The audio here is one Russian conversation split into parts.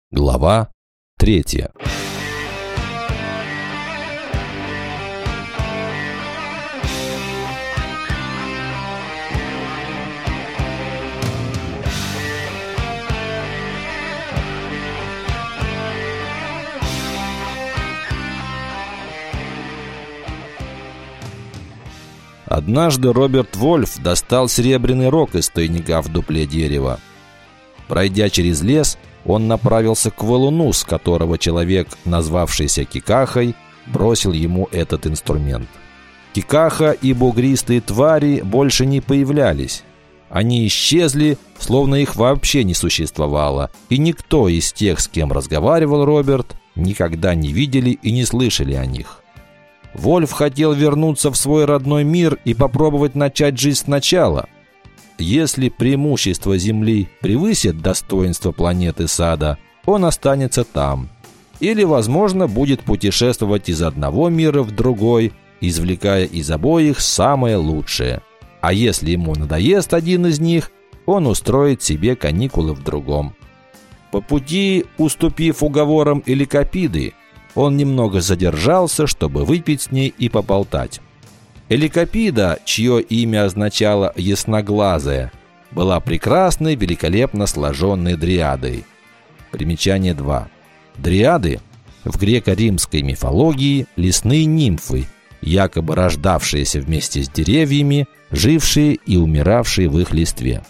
Глава 3. Однажды Роберт Вольф достал серебряный рог из тайника в дупле дерева. Пройдя через лес, он направился к валуну, с которого человек, назвавшийся Кикахой, бросил ему этот инструмент. Кикаха и бугристые твари больше не появлялись. Они исчезли, словно их вообще не существовало, и никто из тех, с кем разговаривал Роберт, никогда не видели и не слышали о них. Вольф хотел вернуться в свой родной мир и попробовать начать жизнь сначала. Если преимущество Земли превысит достоинство планеты Сада, он останется там. Или, возможно, будет путешествовать из одного мира в другой, извлекая из обоих самое лучшее. А если ему надоест один из них, он устроит себе каникулы в другом. По пути, уступив уговорам Эликопиды, он немного задержался, чтобы выпить с ней и поболтать. Эликопида, чье имя означало «ясноглазая», была прекрасной, великолепно сложенной дриадой. Примечание 2. Дриады в греко-римской мифологии – лесные нимфы, якобы рождавшиеся вместе с деревьями, жившие и умиравшие в их листве.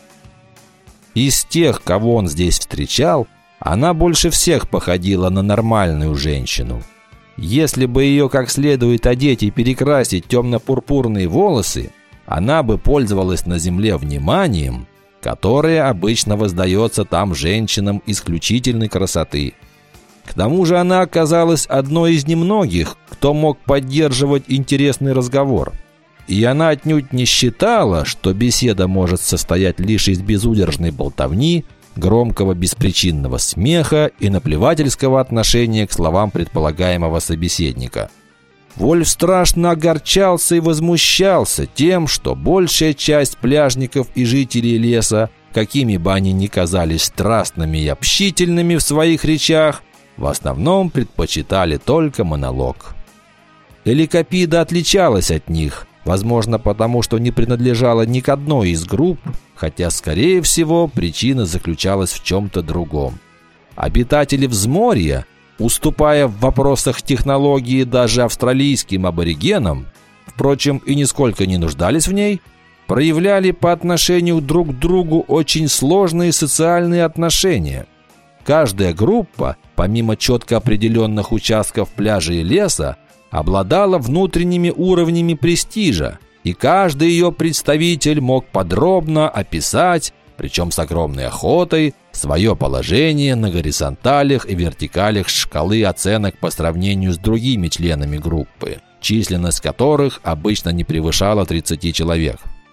Из тех, кого он здесь встречал, она больше всех походила на нормальную женщину. Если бы ее как следует одеть и перекрасить темно-пурпурные волосы, она бы пользовалась на земле вниманием, которое обычно воздается там женщинам исключительной красоты. К тому же она оказалась одной из немногих, кто мог поддерживать интересный разговор. И она отнюдь не считала, что беседа может состоять лишь из безудержной болтовни, громкого беспричинного смеха и наплевательского отношения к словам предполагаемого собеседника. Вольф страшно огорчался и возмущался тем, что большая часть пляжников и жителей леса, какими бы они ни казались страстными и общительными в своих речах, в основном предпочитали только монолог. Эликопида отличалась от них, возможно, потому что не принадлежала ни к одной из групп, хотя, скорее всего, причина заключалась в чем-то другом. Обитатели взморья, уступая в вопросах технологии даже австралийским аборигенам, впрочем, и нисколько не нуждались в ней, проявляли по отношению друг к другу очень сложные социальные отношения. Каждая группа, помимо четко определенных участков пляжа и леса, обладала внутренними уровнями престижа, и каждый ее представитель мог подробно описать, причем с огромной охотой, свое положение на горизонталях и вертикалях шкалы оценок по сравнению с другими членами группы, численность которых обычно не превышала 30 человек.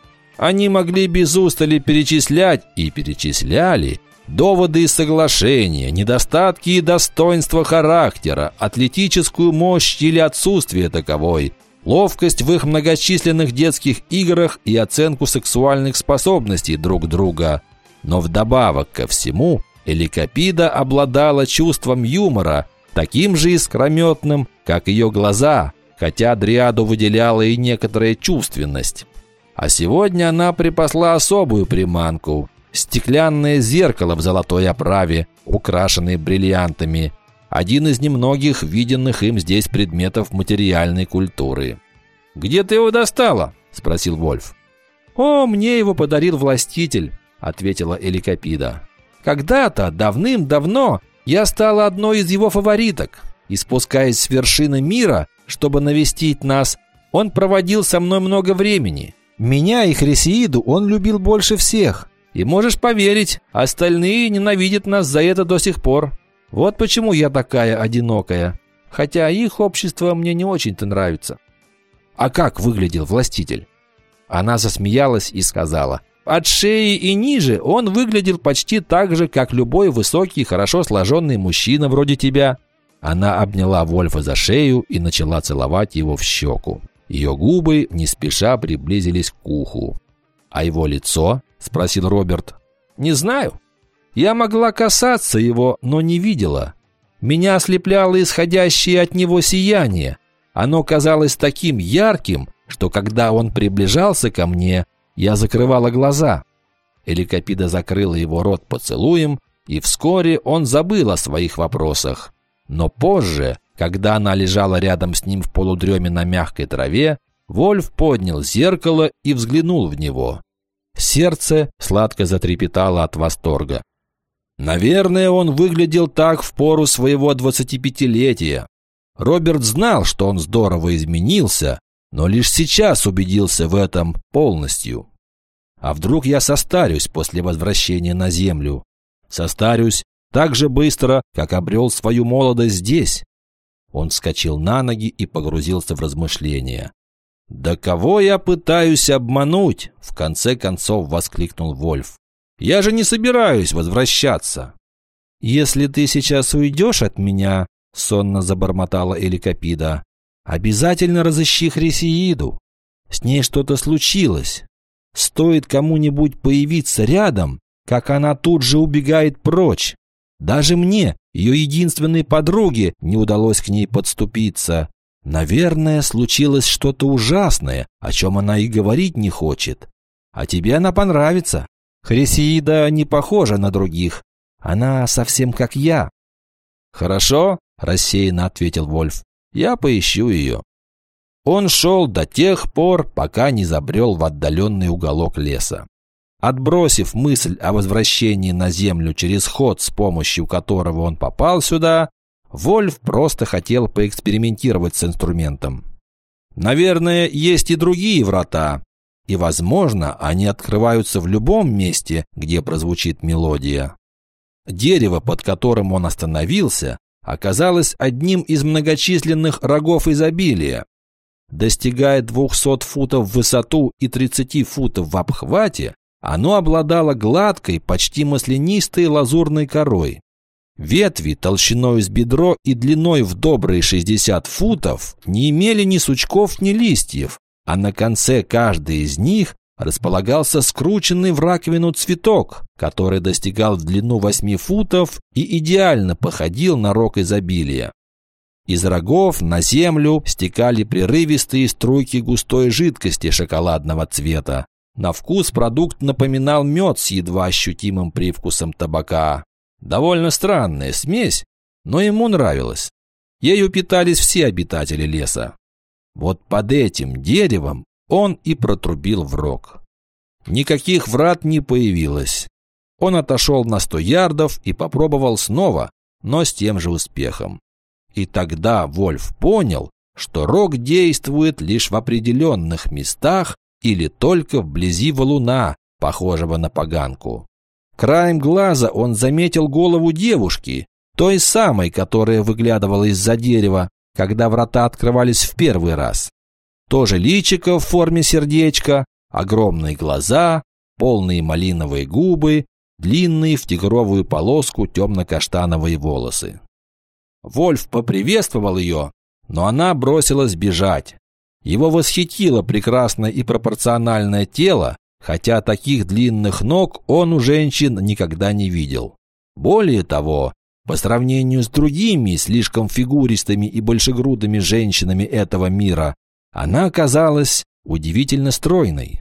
Они могли без устали перечислять и перечисляли доводы и соглашения, недостатки и достоинства характера, атлетическую мощь или отсутствие таковой, ловкость в их многочисленных детских играх и оценку сексуальных способностей друг друга. Но вдобавок ко всему, Эликопида обладала чувством юмора, таким же искрометным, как ее глаза, хотя дриаду выделяла и некоторая чувственность. А сегодня она припасла особую приманку – стеклянное зеркало в золотой оправе, украшенное бриллиантами. Один из немногих виденных им здесь предметов материальной культуры. «Где ты его достала?» – спросил Вольф. «О, мне его подарил властитель», – ответила Эликопида. «Когда-то, давным-давно, я стала одной из его фавориток, и, спускаясь с вершины мира, чтобы навестить нас, он проводил со мной много времени. Меня и Хрисеиду он любил больше всех, и можешь поверить, остальные ненавидят нас за это до сих пор. Вот почему я такая одинокая, хотя их общество мне не очень-то нравится». «А как выглядел властитель?» Она засмеялась и сказала: «От шеи и ниже он выглядел почти так же, как любой высокий, хорошо сложенный мужчина вроде тебя». Она обняла Вольфа за шею и начала целовать его в щеку. Ее губы не спеша приблизились к уху. «А его лицо?» – спросил Роберт. «Не знаю. Я могла касаться его, но не видела. Меня ослепляло исходящее от него сияние. Оно казалось таким ярким, что когда он приближался ко мне, я закрывала глаза. Эликопида закрыла его рот поцелуем, и вскоре он забыл о своих вопросах. Но позже, когда она лежала рядом с ним в полудреме на мягкой траве, Вольф поднял зеркало и взглянул в него. Сердце сладко затрепетало от восторга. Наверное, он выглядел так в пору своего 25-летия. Роберт знал, что он здорово изменился, но лишь сейчас убедился в этом полностью. А вдруг я состарюсь после возвращения на Землю? Состарюсь так же быстро, как обрел свою молодость здесь. Он вскочил на ноги и погрузился в размышления. «Да кого я пытаюсь обмануть?» – в конце концов воскликнул Вольф. «Я же не собираюсь возвращаться». «Если ты сейчас уйдешь от меня», – сонно забормотала Эликопида, – «обязательно разыщи Хрисеиду. С ней что-то случилось. Стоит кому-нибудь появиться рядом, как она тут же убегает прочь. Даже мне, ее единственной подруге, не удалось к ней подступиться. Наверное, случилось что-то ужасное, о чем она и говорить не хочет. А тебе она понравится. Хрисеида не похожа на других. Она совсем как я». «Хорошо», – рассеянно ответил Вольф. «Я поищу ее». Он шел до тех пор, пока не забрел в отдаленный уголок леса. Отбросив мысль о возвращении на Землю через ход, с помощью которого он попал сюда, Вольф просто хотел поэкспериментировать с инструментом. Наверное, есть и другие врата, и, возможно, они открываются в любом месте, где прозвучит мелодия. Дерево, под которым он остановился, оказалось одним из многочисленных рогов изобилия. Достигая 200 футов в высоту и 30 футов в обхвате, оно обладало гладкой, почти маслянистой лазурной корой. Ветви толщиной с бедро и длиной в добрые 60 футов не имели ни сучков, ни листьев, а на конце каждой из них располагался скрученный в раковину цветок, который достигал в длину 8 футов и идеально походил на рог изобилия. Из рогов на землю стекали прерывистые струйки густой жидкости шоколадного цвета. На вкус продукт напоминал мед с едва ощутимым привкусом табака. Довольно странная смесь, но ему нравилось. Ею питались все обитатели леса. Вот под этим деревом он и протрубил в рог. Никаких врат не появилось. Он отошел на 100 ярдов и попробовал снова, но с тем же успехом. И тогда Вольф понял, что рог действует лишь в определенных местах или только вблизи валуна, похожего на поганку. Краем глаза он заметил голову девушки, той самой, которая выглядывала из-за дерева, когда врата открывались в первый раз. Тоже личико в форме сердечка, огромные глаза, полные малиновые губы, длинные в тигровую полоску темно-каштановые волосы. Вольф поприветствовал ее, но она бросилась бежать. Его восхитило прекрасное и пропорциональное тело, хотя таких длинных ног он у женщин никогда не видел. Более того, по сравнению с другими слишком фигуристыми и большегрудыми женщинами этого мира, она казалась удивительно стройной.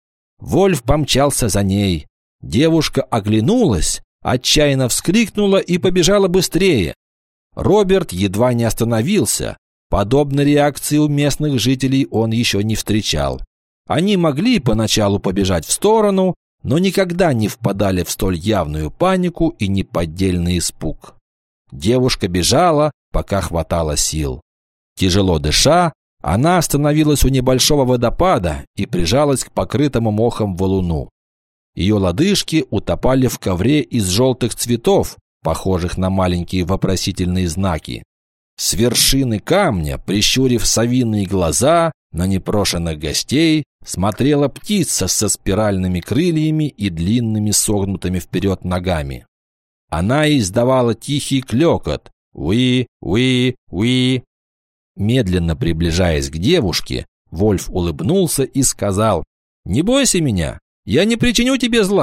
Вольф помчался за ней. Девушка оглянулась, отчаянно вскрикнула и побежала быстрее. Роберт едва не остановился. Подобной реакции у местных жителей он еще не встречал. Они могли поначалу побежать в сторону, но никогда не впадали в столь явную панику и неподдельный испуг. Девушка бежала, пока хватало сил. Тяжело дыша, она остановилась у небольшого водопада и прижалась к покрытому мохом валуну. Ее лодыжки утопали в ковре из желтых цветов, похожих на маленькие вопросительные знаки. С вершины камня, прищурив совиные глаза, на непрошенных гостей смотрела птица со спиральными крыльями и длинными согнутыми вперед ногами. Она издавала тихий клёкот «Уи, уи, уи». Медленно приближаясь к девушке, Вольф улыбнулся и сказал: «Не бойся меня, я не причиню тебе зла.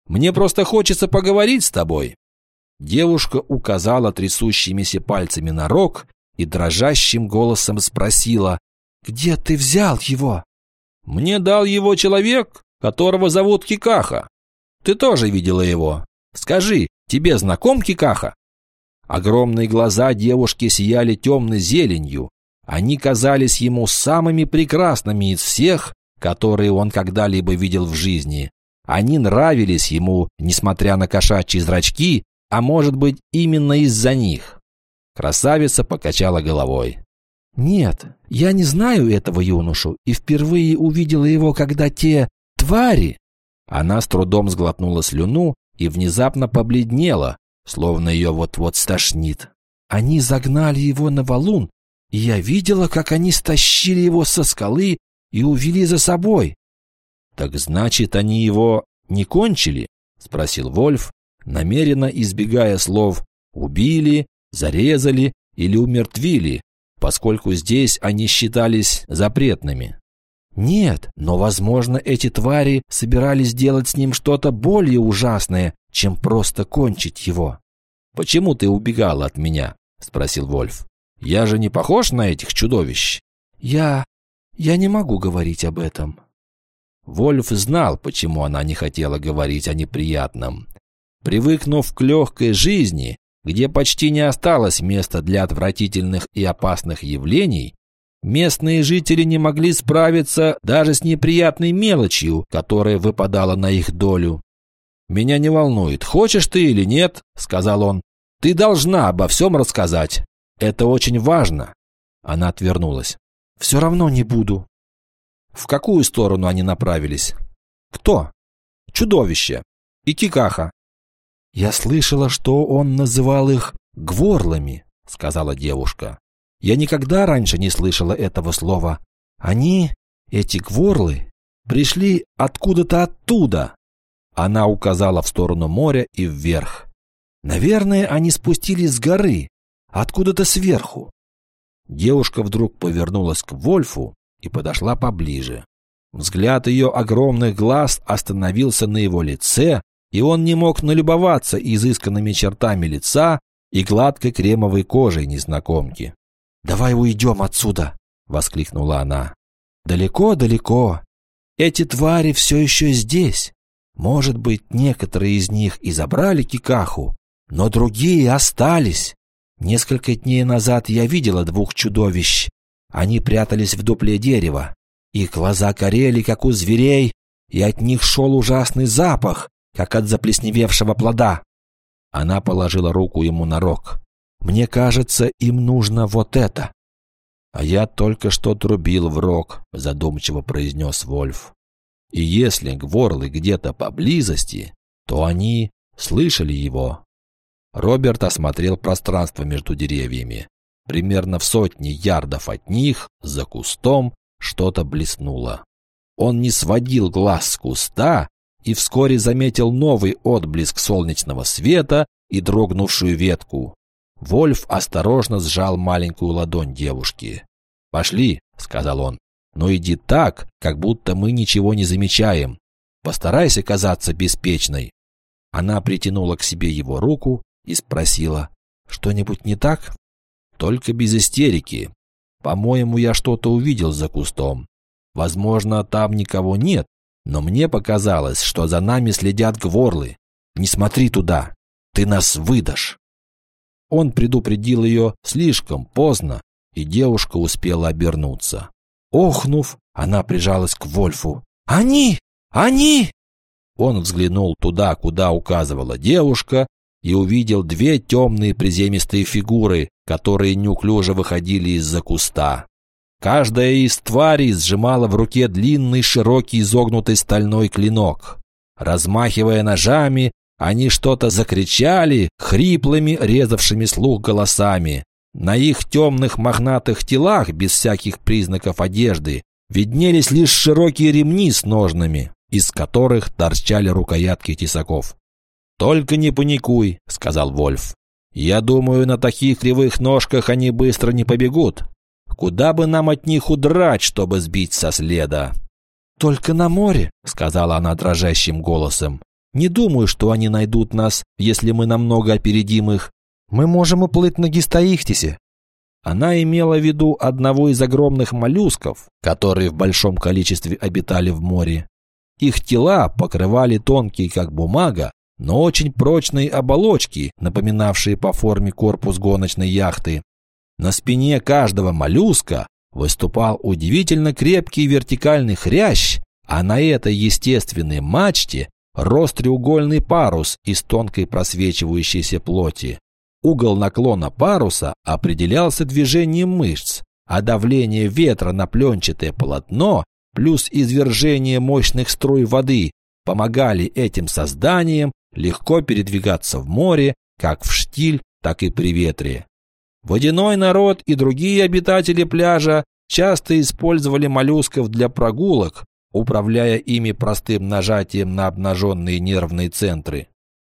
Мне просто хочется поговорить с тобой». Девушка указала трясущимися пальцами на рог и дрожащим голосом спросила: «Где ты взял его?» «Мне дал его человек, которого зовут Кикаха. Ты тоже видела его. Скажи, тебе знаком Кикаха?» Огромные глаза девушки сияли темной зеленью. Они казались ему самыми прекрасными из всех, которые он когда-либо видел в жизни. Они нравились ему, несмотря на кошачьи зрачки, а может быть, именно из-за них. Красавица покачала головой. «Нет, я не знаю этого юношу и впервые увидела его, когда те твари...» Она с трудом сглотнула слюну и внезапно побледнела, словно ее вот-вот стошнит. «Они загнали его на валун, и я видела, как они стащили его со скалы и увели за собой». «Так значит, они его не кончили?» — спросил Вольф, намеренно избегая слов «убили», «зарезали» или «умертвили», поскольку здесь они считались запретными. «Нет, но, возможно, эти твари собирались сделать с ним что-то более ужасное, чем просто кончить его». «Почему ты убегала от меня?» — спросил Вольф. «Я же не похож на этих чудовищ?» Я не могу говорить об этом». Вольф знал, почему она не хотела говорить о неприятном. Привыкнув к легкой жизни, где почти не осталось места для отвратительных и опасных явлений, местные жители не могли справиться даже с неприятной мелочью, которая выпадала на их долю. «Меня не волнует, хочешь ты или нет», — сказал он. «Ты должна обо всем рассказать. Это очень важно». Она отвернулась. «Все равно не буду». В какую сторону они направились? Кто? Чудовище. И Кикаха. «Я слышала, что он называл их гворлами», — сказала девушка. «Я никогда раньше не слышала этого слова. Они, эти гворлы, пришли откуда-то оттуда». Она указала в сторону моря и вверх. «Наверное, они спустились с горы, откуда-то сверху». Девушка вдруг повернулась к Вольфу и подошла поближе. Взгляд ее огромных глаз остановился на его лице, и он не мог налюбоваться изысканными чертами лица и гладкой кремовой кожей незнакомки. «Давай уйдем отсюда!» — воскликнула она. «Далеко-далеко. Эти твари все еще здесь. Может быть, некоторые из них и забрали Кикаху, но другие остались. Несколько дней назад я видела 2 чудовищ. Они прятались в дупле дерева. Их глаза горели, как у зверей, и от них шел ужасный запах, как от заплесневевшего плода». Она положила руку ему на рог. «Мне кажется, им нужно вот это». «А я только что трубил в рог», — задумчиво произнес Вольф. «И если гворлы где-то поблизости, то они слышали его». Роберт осмотрел пространство между деревьями. Примерно в 100 ярдов от них, за кустом, что-то блеснуло. Он не сводил глаз с куста и вскоре заметил новый отблеск солнечного света и дрогнувшую ветку. Вольф осторожно сжал маленькую ладонь девушки. «Пошли», — сказал он, — «но иди так, как будто мы ничего не замечаем. Постарайся казаться беспечной». Она притянула к себе его руку и спросила: «Что-нибудь не так?» «Только без истерики. По-моему, я что-то увидел за кустом. Возможно, там никого нет, но мне показалось, что за нами следят гворлы. Не смотри туда, ты нас выдашь». Он предупредил ее слишком поздно, и девушка успела обернуться. Охнув, она прижалась к Вольфу. «Они! Они!» Он взглянул туда, куда указывала девушка, и увидел 2 темные приземистые фигуры, которые неуклюже выходили из-за куста. Каждая из тварей сжимала в руке длинный, широкий, изогнутый стальной клинок. Размахивая ножами, они что-то закричали хриплыми, резавшими слух голосами. На их темных мохнатых телах, без всяких признаков одежды, виднелись лишь широкие ремни с ножнами, из которых торчали рукоятки тесаков. «Только не паникуй», — сказал Вольф. «Я думаю, на таких кривых ножках они быстро не побегут. Куда бы нам от них удрать, чтобы сбить со следа?» «Только на море», — сказала она дрожащим голосом. Не думаю, что они найдут нас, если мы намного опередим их. Мы можем уплыть на Гистаихтисе». Она имела в виду одного из огромных моллюсков, которые в большом количестве обитали в море. Их тела покрывали тонкие, как бумага, но очень прочные оболочки, напоминавшие по форме корпус гоночной яхты. На спине каждого моллюска выступал удивительно крепкий вертикальный хрящ, а на этой естественной мачте рос треугольный парус из тонкой просвечивающейся плоти. Угол наклона паруса определялся движением мышц, а давление ветра на пленчатое полотно плюс извержение мощных струй воды помогали этим созданиям легко передвигаться в море, как в штиль, так и при ветре. Водяной народ и другие обитатели пляжа часто использовали моллюсков для прогулок, управляя ими простым нажатием на обнаженные нервные центры.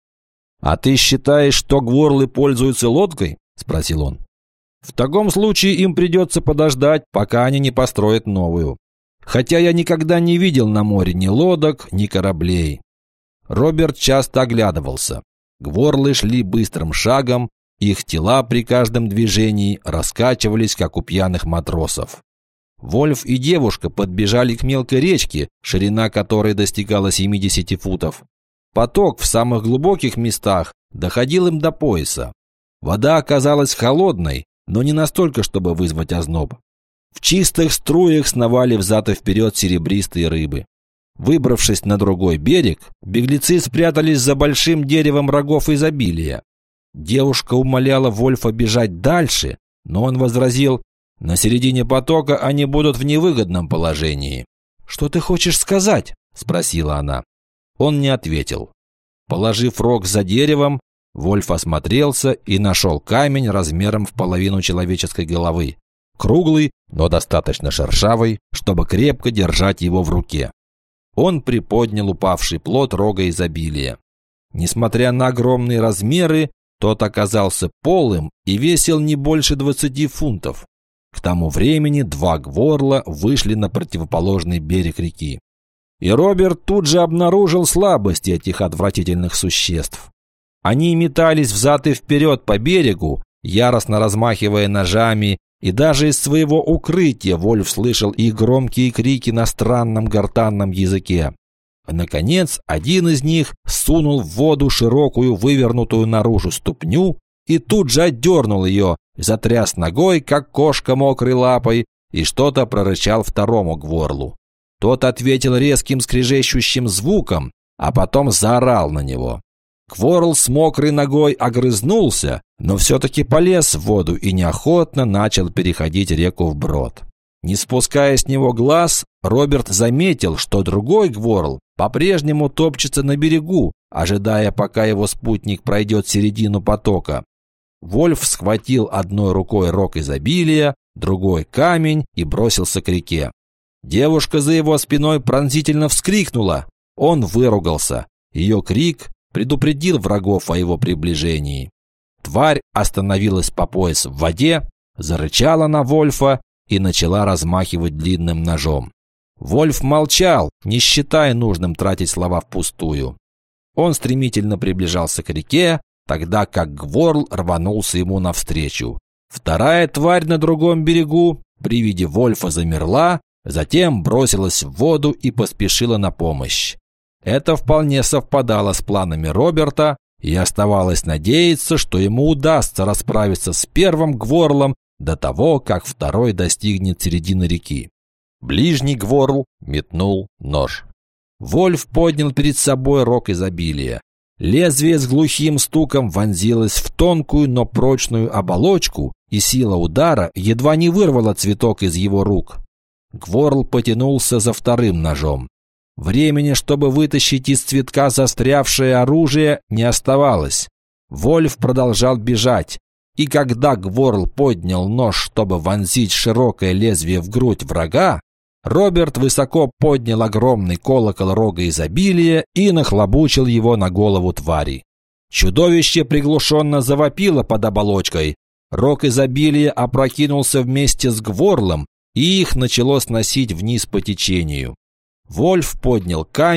«А ты считаешь, что гворлы пользуются лодкой?» – спросил он. «В таком случае им придется подождать, пока они не построят новую. Хотя я никогда не видел на море ни лодок, ни кораблей». Роберт часто оглядывался. Гворлы шли быстрым шагом, их тела при каждом движении раскачивались, как у пьяных матросов. Вольф и девушка подбежали к мелкой речке, ширина которой достигала 70 футов. Поток в самых глубоких местах доходил им до пояса. Вода оказалась холодной, но не настолько, чтобы вызвать озноб. В чистых струях сновали взад и вперед серебристые рыбы. Выбравшись на другой берег, беглецы спрятались за большим деревом рогов изобилия. Девушка умоляла Вольфа бежать дальше, но он возразил: «На середине потока они будут в невыгодном положении». «Что ты хочешь сказать?» – спросила она. Он не ответил. Положив рог за деревом, Вольф осмотрелся и нашел камень размером в половину человеческой головы. Круглый, но достаточно шершавый, чтобы крепко держать его в руке. Он приподнял упавший плод рога изобилия. Несмотря на огромные размеры, тот оказался полым и весил не больше 20 фунтов. К тому времени два гворла вышли на противоположный берег реки. И Роберт тут же обнаружил слабости этих отвратительных существ. Они метались взад и вперед по берегу, яростно размахивая ножами, и даже из своего укрытия Вольф слышал их громкие крики на странном гортанном языке. Наконец, один из них сунул в воду широкую, вывернутую наружу ступню и тут же отдернул ее, затряс ногой, как кошка мокрой лапой, и что-то прорычал второму гворлу. Тот ответил резким скрежещущим звуком, а потом заорал на него. Гворл с мокрой ногой огрызнулся, но все-таки полез в воду и неохотно начал переходить реку вброд. Не спуская с него глаз, Роберт заметил, что другой гворл по-прежнему топчется на берегу, ожидая, пока его спутник пройдет середину потока. Вольф схватил одной рукой рог изобилия, другой камень и бросился к реке. Девушка за его спиной пронзительно вскрикнула. Он выругался. Ее крик предупредил врагов о его приближении. Тварь остановилась по пояс в воде, зарычала на Вольфа и начала размахивать длинным ножом. Вольф молчал, не считая нужным тратить слова впустую. Он стремительно приближался к реке, тогда как гворл рванулся ему навстречу. Вторая тварь на другом берегу при виде Вольфа замерла, затем бросилась в воду и поспешила на помощь. Это вполне совпадало с планами Роберта, и оставалось надеяться, что ему удастся расправиться с первым гворлом до того, как второй достигнет середины реки. Ближний гворл метнул нож. Вольф поднял перед собой рог изобилия. Лезвие с глухим стуком вонзилось в тонкую, но прочную оболочку, и сила удара едва не вырвала цветок из его рук. Гворл потянулся за вторым ножом. Времени, чтобы вытащить из цветка застрявшее оружие, не оставалось. Вольф продолжал бежать, и когда гворл поднял нож, чтобы вонзить широкое лезвие в грудь врага, Роберт высоко поднял огромный колокол рога изобилия и нахлобучил его на голову твари. Чудовище приглушенно завопило под оболочкой. Рог изобилия опрокинулся вместе с гворлом, и их начало сносить вниз по течению. Вольф поднял камень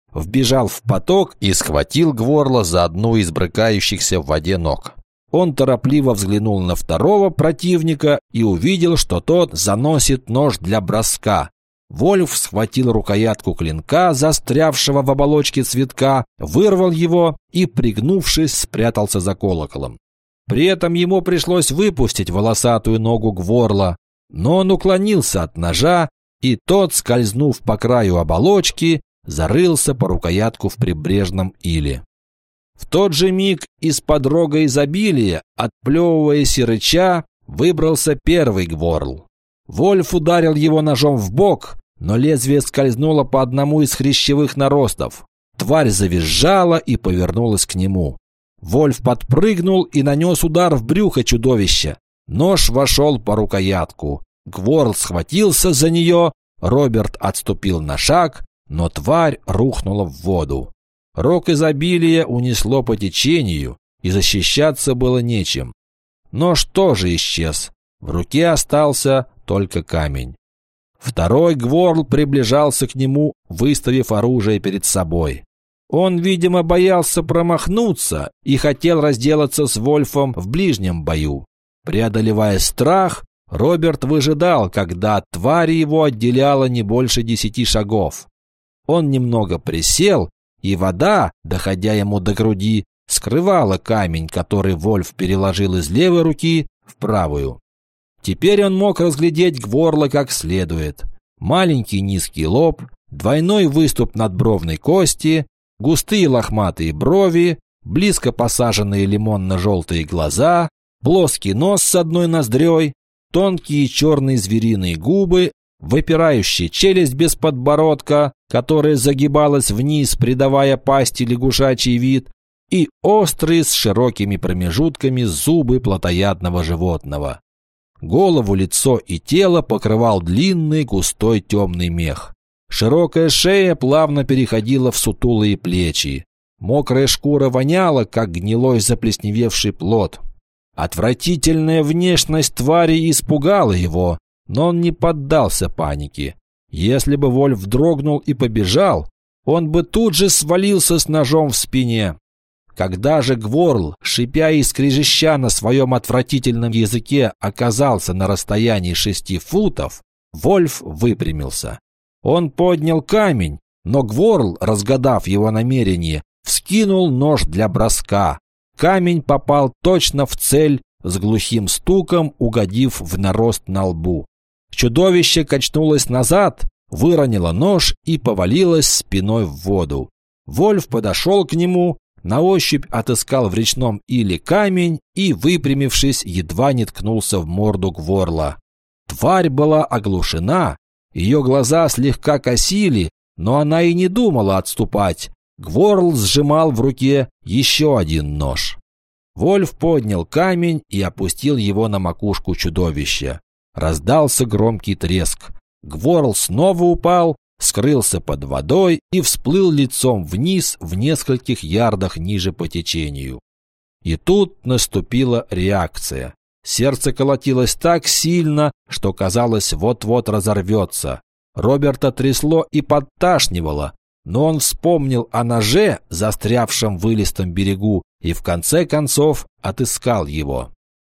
вбежал в поток и схватил Гворла за одну из брыкающихся в воде ног. Он торопливо взглянул на второго противника и увидел, что тот заносит нож для броска. Вольф схватил рукоятку клинка, застрявшего в оболочке цветка, вырвал его и, пригнувшись, спрятался за колоколом. При этом ему пришлось выпустить волосатую ногу Гворла, но он уклонился от ножа, и тот, скользнув по краю оболочки, зарылся по рукоятку в прибрежном иле. В тот же миг из-под рога изобилия, отплевываясь и рыча, выбрался первый Гворл. Вольф ударил его ножом в бок, но лезвие скользнуло по одному из хрящевых наростов. Тварь завизжала и повернулась к нему. Вольф подпрыгнул и нанес удар в брюхо чудовища. Нож вошел по рукоятку. Гворл схватился за нее, Роберт отступил на шаг, но тварь рухнула в воду. Рог изобилия унесло по течению, и защищаться было нечем. Нож тоже исчез. В руке остался только камень. Второй Гворл приближался к нему, выставив оружие перед собой. Он, видимо, боялся промахнуться и хотел разделаться с Вольфом в ближнем бою. Преодолевая страх, Роберт выжидал, когда от твари его отделяло не больше 10 шагов. Он немного присел, и вода, доходя ему до груди, скрывала камень, который Вольф переложил из левой руки в правую. Теперь он мог разглядеть Гворла как следует. Маленький низкий лоб, двойной выступ надбровной кости, густые лохматые брови, близко посаженные лимонно-желтые глаза, плоский нос с одной ноздрёй, тонкие черные звериные губы, выпирающая челюсть без подбородка, которая загибалась вниз, придавая пасти лягушачий вид, и острые с широкими промежутками зубы плотоядного животного. Голову, лицо и тело покрывал длинный густой темный мех. Широкая шея плавно переходила в сутулые плечи. Мокрая шкура воняла, как гнилой заплесневевший плод. Отвратительная внешность твари испугала его, но он не поддался панике. Если бы Вольф дрогнул и побежал, он бы тут же свалился с ножом в спине. Когда же Гворл, шипя и скрежеща на своем отвратительном языке, оказался на расстоянии 6 футов, Вольф выпрямился. Он поднял камень, но Гворл, разгадав его намерение, вскинул нож для броска. Камень попал точно в цель, с глухим стуком угодив в нарост на лбу. Чудовище качнулось назад, выронило нож и повалилось спиной в воду. Вольф подошел к нему, на ощупь отыскал в речном иле камень и, выпрямившись, едва не ткнулся в морду Гворла. Тварь была оглушена, ее глаза слегка косили, но она и не думала отступать. Гворл сжимал в руке еще один нож. Вольф поднял камень и опустил его на макушку чудовища. Раздался громкий треск. Гворл снова упал, скрылся под водой и всплыл лицом вниз в нескольких ярдах ниже по течению. И тут наступила реакция. Сердце колотилось так сильно, что казалось, вот-вот разорвется. Роберта трясло и подташнивало, но он вспомнил о ноже, застрявшем в илистом берегу, и в конце концов отыскал его.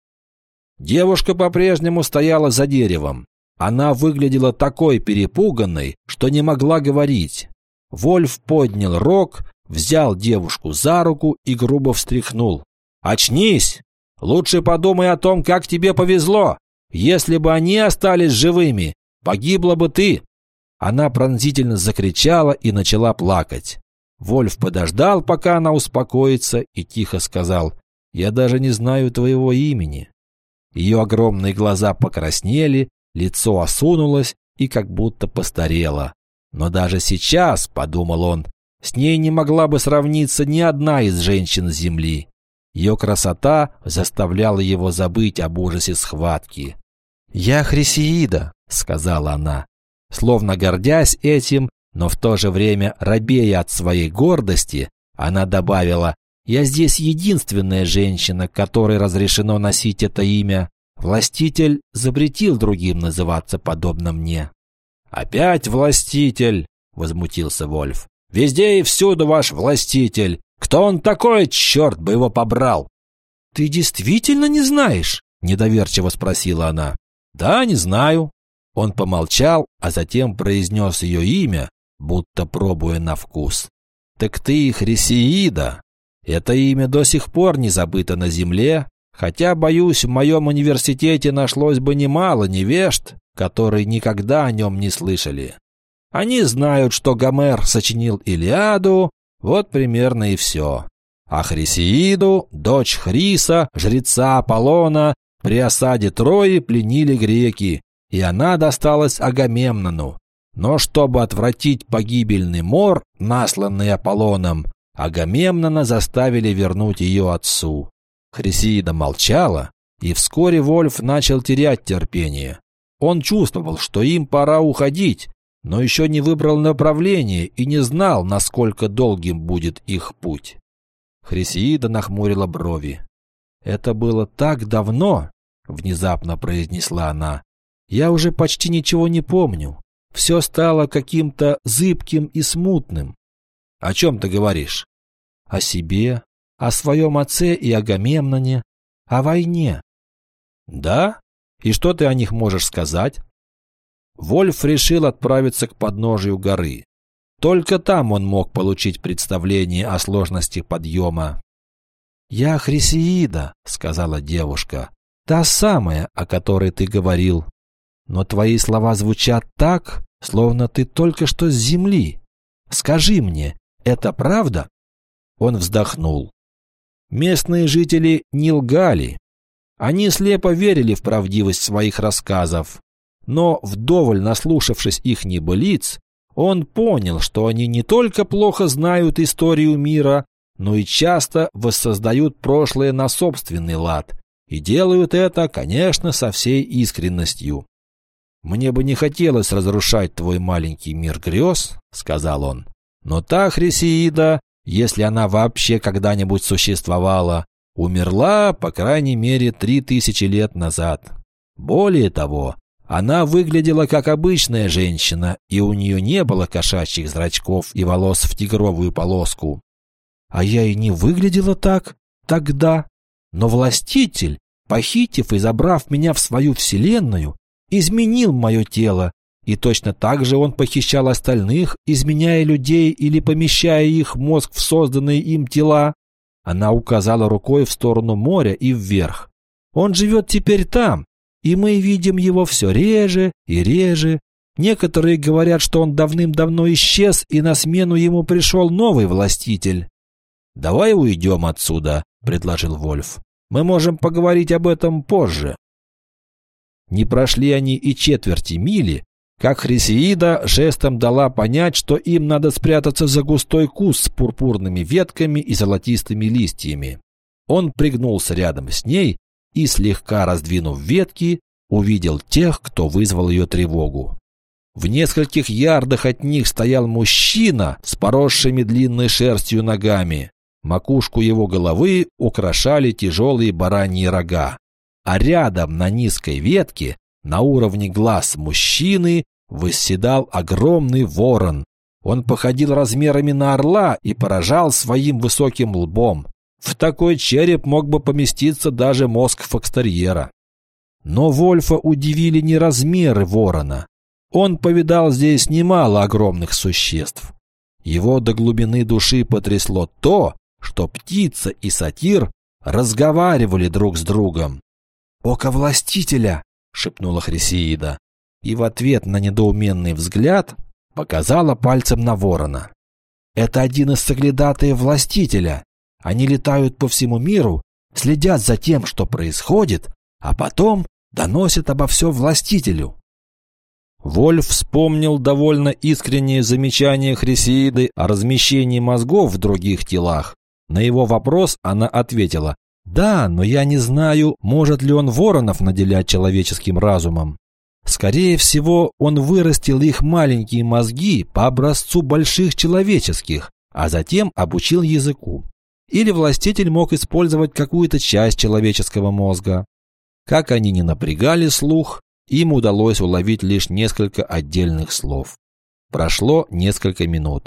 Девушка по-прежнему стояла за деревом. Она выглядела такой перепуганной, что не могла говорить. Вольф поднял рог, взял девушку за руку и грубо встряхнул. «Очнись! Лучше подумай о том, как тебе повезло. Если бы они остались живыми, погибла бы ты». Она пронзительно закричала и начала плакать. Вольф подождал, пока она успокоится, и тихо сказал: «Я даже не знаю твоего имени». Ее огромные глаза покраснели, лицо осунулось и как будто постарело. Но даже сейчас, подумал он, с ней не могла бы сравниться ни одна из женщин Земли. Ее красота заставляла его забыть об ужасе схватки. «Я Хрисеида», — сказала она, словно гордясь этим, но в то же время робея от своей гордости, она добавила: «Я здесь единственная женщина, которой разрешено носить это имя. Властитель запретил другим называться подобно мне». «Опять властитель!» — возмутился Вольф. Везде и всюду ваш властитель. Кто он такой, черт бы его побрал?» «Ты действительно не знаешь?» – недоверчиво спросила она. «Да, не знаю». Он помолчал, а затем произнес ее имя, будто пробуя на вкус. «Так ты Хрисеида. Это имя до сих пор не забыто на земле, хотя, боюсь, в моем университете нашлось бы немало невежд, которые никогда о нем не слышали. Они знают, что Гомер сочинил Илиаду, вот примерно и все. А Хрисеиду, дочь Хриса, жреца Аполлона, при осаде Трои пленили греки, и она досталась Агамемнону. Но чтобы отвратить погибельный мор, насланный Аполлоном, Агамемнона заставили вернуть ее отцу. Хрисеида молчала, и вскоре Вольф начал терять терпение. Он чувствовал, что им пора уходить, но еще не выбрал направление и не знал, насколько долгим будет их путь. Хрисеида нахмурила брови. «Это было так давно», — внезапно произнесла она. «Я уже почти ничего не помню. Все стало каким-то зыбким и смутным». «О чем ты говоришь?» «О себе, о своем отце и Агамемноне, о войне». «Да? И что ты о них можешь сказать?» Вольф решил отправиться к подножию горы. Только там он мог получить представление о сложности подъема. «Я Хрисеида», — сказала девушка, — «та самая, о которой ты говорил. Но твои слова звучат так, словно ты только что с земли. Скажи мне, это правда?» Он вздохнул. Местные жители не лгали. Они слепо верили в правдивость своих рассказов. Но, вдоволь наслушавшись их небылиц, он понял, что они не только плохо знают историю мира, но и часто воссоздают прошлое на собственный лад. И делают это, конечно, со всей искренностью. «Мне бы не хотелось разрушать твой маленький мир грез», — сказал он. «Но та Хрисеида, если она вообще когда-нибудь существовала, умерла, по крайней мере, 3000 лет назад. Более того, она выглядела как обычная женщина, и у нее не было кошачьих зрачков и волос в тигровую полоску. А я и не выглядела так тогда. Но властитель, похитив и забрав меня в свою вселенную, изменил мое тело, и точно так же он похищал остальных, изменяя людей или помещая их мозг в созданные им тела». Она указала рукой в сторону моря и вверх. «Он живет теперь там, и мы видим его все реже и реже. Некоторые говорят, что он давным-давно исчез, и на смену ему пришел новый властитель». «Давай уйдем отсюда», — предложил Вольф. «Мы можем поговорить об этом позже». Не прошли они и четверти мили, как Хрисеида жестом дала понять, что им надо спрятаться за густой куст с пурпурными ветками и золотистыми листьями. Он пригнулся рядом с ней и, слегка раздвинув ветки, увидел тех, кто вызвал ее тревогу. В нескольких ярдах от них стоял мужчина с поросшими длинной шерстью ногами. Макушку его головы украшали тяжелые бараньи рога. А рядом на низкой ветке, на уровне глаз мужчины, восседал огромный ворон. Он походил размерами на орла и поражал своим высоким лбом. В такой череп мог бы поместиться даже мозг фокстерьера. Но Вольфа удивили не размеры ворона. Он повидал здесь немало огромных существ. Его до глубины души потрясло то, что птица и сатир разговаривали друг с другом. «Око властителя!» — шепнула Хрисеида. И в ответ на недоуменный взгляд показала пальцем на ворона. «Это один из соглядатаев властителя. Они летают по всему миру, следят за тем, что происходит, а потом доносят обо всем властителю». Вольф вспомнил довольно искреннее замечание Хрисеиды о размещении мозгов в других телах. На его вопрос она ответила: «Да, но я не знаю, может ли он воронов наделять человеческим разумом. Скорее всего, он вырастил их маленькие мозги по образцу больших человеческих, а затем обучил языку. Или властитель мог использовать какую-то часть человеческого мозга». Как они ни напрягали слух, им удалось уловить лишь несколько отдельных слов. Прошло несколько минут.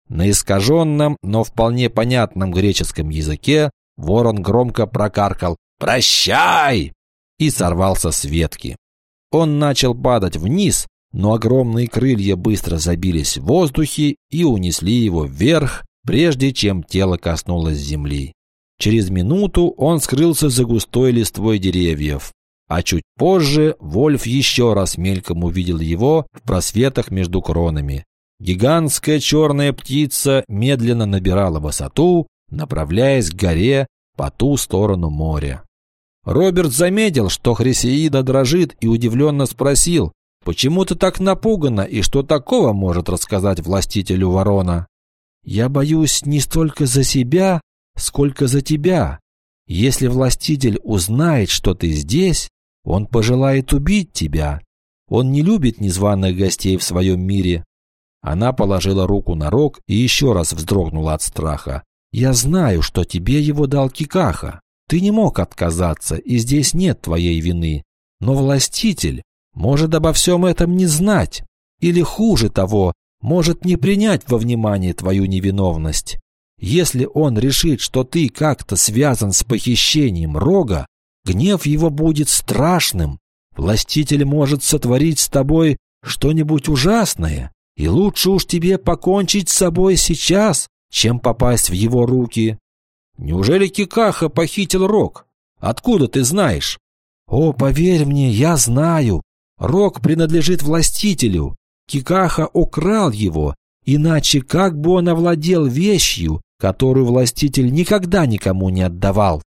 На искаженном, но вполне понятном греческом языке ворон громко прокаркал «Прощай!» и сорвался с ветки. Он начал падать вниз, но огромные крылья быстро забились в воздухе и унесли его вверх, прежде чем тело коснулось земли. Через минуту он скрылся за густой листвой деревьев, а чуть позже Вольф еще раз мельком увидел его в просветах между кронами. Гигантская черная птица медленно набирала высоту, направляясь к горе по ту сторону моря. Роберт заметил, что Хрисеида дрожит, и удивленно спросил: «Почему ты так напугана, и что такого может рассказать властителю ворона?» «Я боюсь не столько за себя, сколько за тебя. Если властитель узнает, что ты здесь, он пожелает убить тебя. Он не любит незваных гостей в своем мире». Она положила руку на рог и еще раз вздрогнула от страха. «Я знаю, что тебе его дал Кикаха. Ты не мог отказаться, и здесь нет твоей вины. Но властитель может обо всем этом не знать. Или хуже того, может не принять во внимание твою невиновность. Если он решит, что ты как-то связан с похищением рога, гнев его будет страшным. Властитель может сотворить с тобой что-нибудь ужасное, и лучше уж тебе покончить с собой сейчас, чем попасть в его руки». «Неужели Кикаха похитил рог? Откуда ты знаешь?» «О, поверь мне, я знаю. Рог принадлежит властителю. Кикаха украл его, иначе как бы он овладел вещью, которую властитель никогда никому не отдавал?»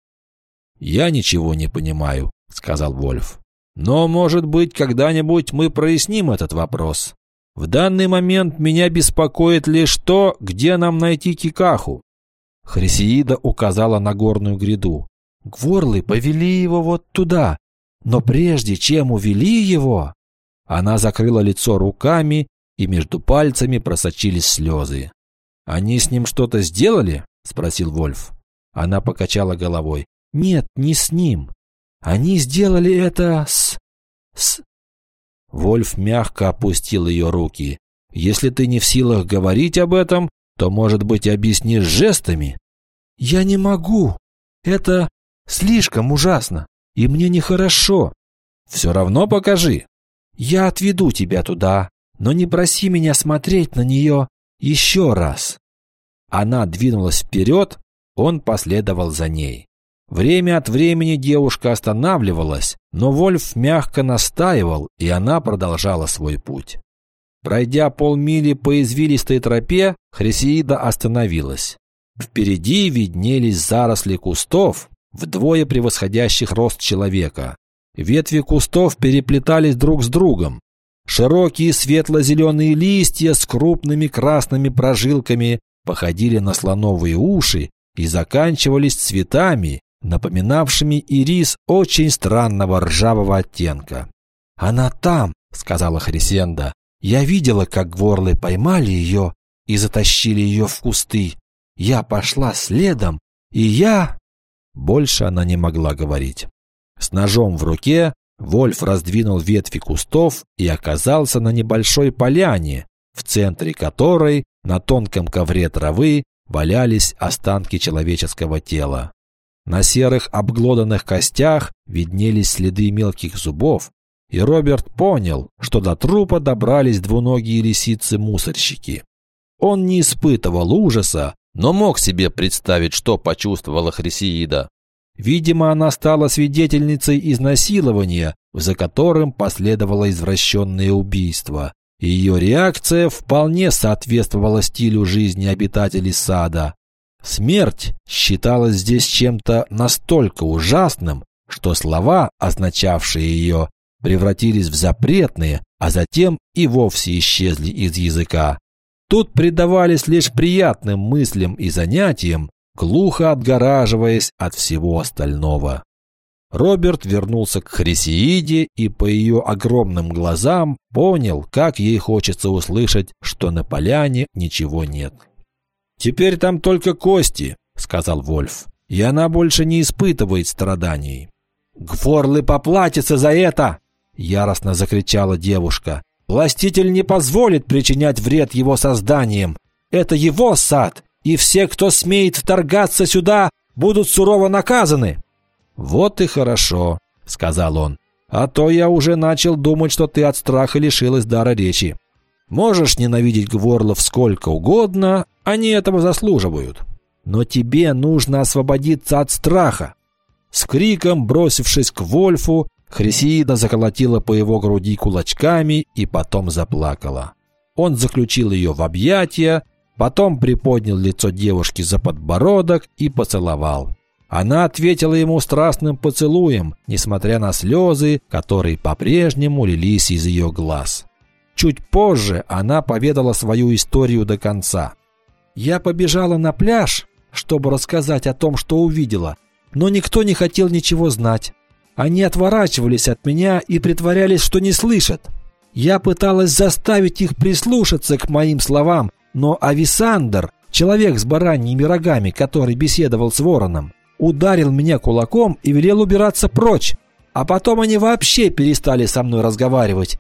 «Я ничего не понимаю», — сказал Вольф. «Но, может быть, когда-нибудь мы проясним этот вопрос. В данный момент меня беспокоит лишь то, где нам найти Кикаху». Хрисеида указала на горную гряду. «Гворлы повели его вот туда, но прежде чем увели его...» Она закрыла лицо руками, и между пальцами просочились слезы. «Они с ним что-то сделали?» — спросил Вольф. Она покачала головой. «Нет, не с ним. Они сделали это с...» Вольф мягко опустил ее руки. «Если ты не в силах говорить об этом, то, может быть, объяснишь жестами?» «Я не могу. Это слишком ужасно, и мне нехорошо». «Все равно покажи». «Я отведу тебя туда, но не проси меня смотреть на нее еще раз». Она двинулась вперед, он последовал за ней. Время от времени девушка останавливалась, но Вольф мягко настаивал, и она продолжала свой путь. Пройдя полмили по извилистой тропе, Хрисеида остановилась. Впереди виднелись заросли кустов, вдвое превосходящих рост человека. Ветви кустов переплетались друг с другом. Широкие светло-зеленые листья с крупными красными прожилками походили на слоновые уши и заканчивались цветами, напоминавшими ирис очень странного ржавого оттенка. «Она там», — сказала Хрисенда. «Я видела, как гворлы поймали ее и затащили ее в кусты. Я пошла следом, и я...» Больше она не могла говорить. С ножом в руке Вольф раздвинул ветви кустов и оказался на небольшой поляне, в центре которой на тонком ковре травы валялись останки человеческого тела. На серых обглоданных костях виднелись следы мелких зубов, и Роберт понял, что до трупа добрались двуногие лисицы-мусорщики. Он не испытывал ужаса, но мог себе представить, что почувствовала Хрисеида. Видимо, она стала свидетельницей изнасилования, за которым последовало извращенное убийство. И ее реакция вполне соответствовала стилю жизни обитателей сада. Смерть считалась здесь чем-то настолько ужасным, что слова, означавшие ее, превратились в запретные, а затем и вовсе исчезли из языка. Тут предавались лишь приятным мыслям и занятиям, глухо отгораживаясь от всего остального. Роберт вернулся к Хрисеиде и по ее огромным глазам понял, как ей хочется услышать, что на поляне ничего нет. «Теперь там только кости», — сказал Вольф, — «и она больше не испытывает страданий». «Гворлы поплатятся за это!» — яростно закричала девушка. «Властитель не позволит причинять вред его созданиям. Это его сад, и все, кто смеет вторгаться сюда, будут сурово наказаны». «Вот и хорошо», — сказал он. «А то я уже начал думать, что ты от страха лишилась дара речи. Можешь ненавидеть гворлов сколько угодно, они этого заслуживают. Но тебе нужно освободиться от страха». С криком, бросившись к Вольфу, Хрисеида заколотила по его груди кулачками и потом заплакала. Он заключил ее в объятия, потом приподнял лицо девушки за подбородок и поцеловал. Она ответила ему страстным поцелуем, несмотря на слезы, которые по-прежнему лились из ее глаз. Чуть позже она поведала свою историю до конца. «Я побежала на пляж, чтобы рассказать о том, что увидела, но никто не хотел ничего знать. Они отворачивались от меня и притворялись, что не слышат. Я пыталась заставить их прислушаться к моим словам, но Ависандр, человек с бараньими рогами, который беседовал с вороном, ударил меня кулаком и велел убираться прочь. А потом они вообще перестали со мной разговаривать.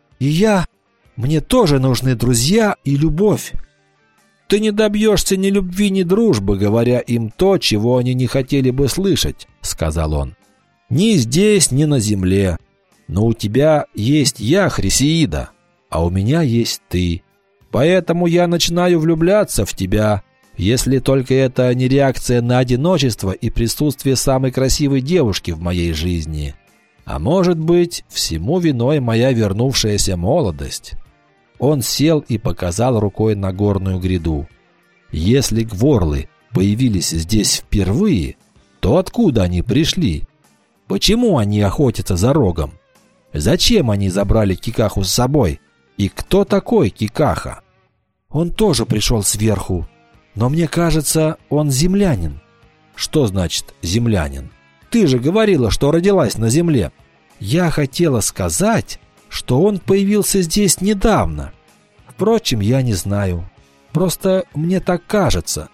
Мне тоже нужны друзья и любовь». «Ты не добьешься ни любви, ни дружбы, говоря им то, чего они не хотели бы слышать», — сказал он. «Ни здесь, ни на земле. Но у тебя есть я, Хрисеида, а у меня есть ты. Поэтому я начинаю влюбляться в тебя, если только это не реакция на одиночество и присутствие самой красивой девушки в моей жизни. А может быть, всему виной моя вернувшаяся молодость». Он сел и показал рукой на горную гряду. «Если гворлы появились здесь впервые, то откуда они пришли? Почему они охотятся за рогом? Зачем они забрали Кикаху с собой? И кто такой Кикаха?» «Он тоже пришел сверху, но мне кажется, он землянин». «Что значит землянин? Ты же говорила, что родилась на земле». «Я хотела сказать, что он появился здесь недавно. Впрочем, я не знаю. Просто мне так кажется».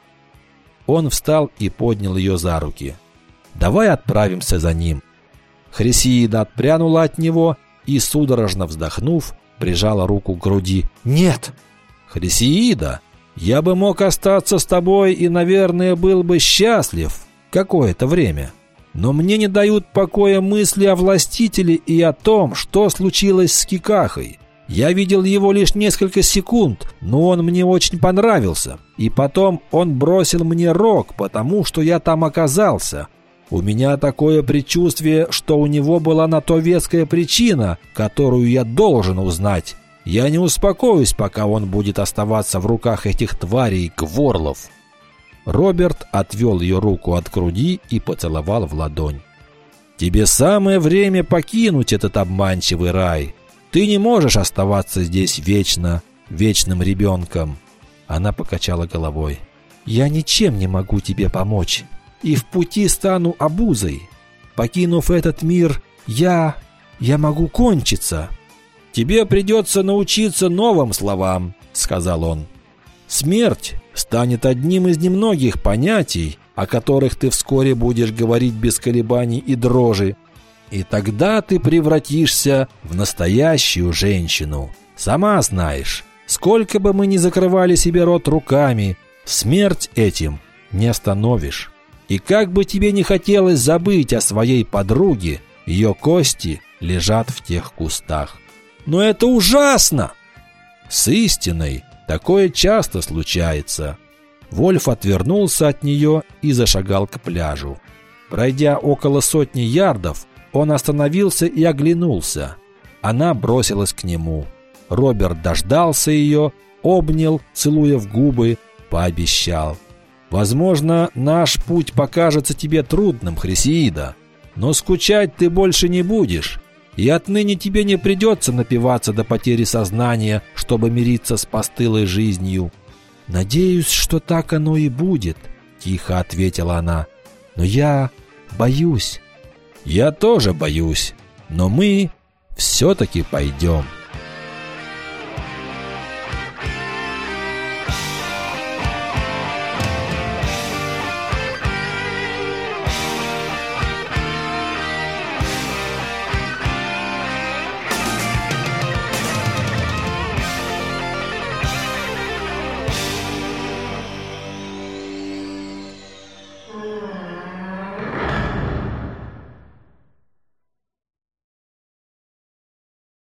Он встал и поднял ее за руки. «Давай отправимся за ним». Хрисеида отпрянула от него и, судорожно вздохнув, прижала руку к груди. «Нет!» «Хрисеида, я бы мог остаться с тобой и, наверное, был бы счастлив какое-то время. Но мне не дают покоя мысли о властителе и о том, что случилось с Кикахой. Я видел его лишь несколько секунд, но он мне очень понравился. И потом он бросил мне рог, потому что я там оказался. У меня такое предчувствие, что у него была на то веская причина, которую я должен узнать. Я не успокоюсь, пока он будет оставаться в руках этих тварей гворлов». Роберт отвел ее руку от груди и поцеловал в ладонь. «Тебе самое время покинуть этот обманчивый рай. Ты не можешь оставаться здесь вечно, вечным ребенком». Она покачала головой. «Я ничем не могу тебе помочь, и в пути стану обузой. Покинув этот мир, я могу кончиться». «Тебе придется научиться новым словам», — сказал он. «Смерть станет одним из немногих понятий, о которых ты вскоре будешь говорить без колебаний и дрожи. И тогда ты превратишься в настоящую женщину. Сама знаешь, сколько бы мы ни закрывали себе рот руками, смерть этим не остановишь. И как бы тебе не хотелось забыть о своей подруге, ее кости лежат в тех кустах». «Но это ужасно!» «С истиной такое часто случается». Вольф отвернулся от нее и зашагал к пляжу. Пройдя около 100 ярдов, он остановился и оглянулся. Она бросилась к нему. Роберт дождался ее, обнял, целуя в губы, пообещал: «Возможно, наш путь покажется тебе трудным, Хрисеида, но скучать ты больше не будешь, и отныне тебе не придется напиваться до потери сознания, чтобы мириться с постылой жизнью». «Надеюсь, что так оно и будет», — тихо ответила она. «Но я боюсь». «Я тоже боюсь, но мы все-таки пойдем».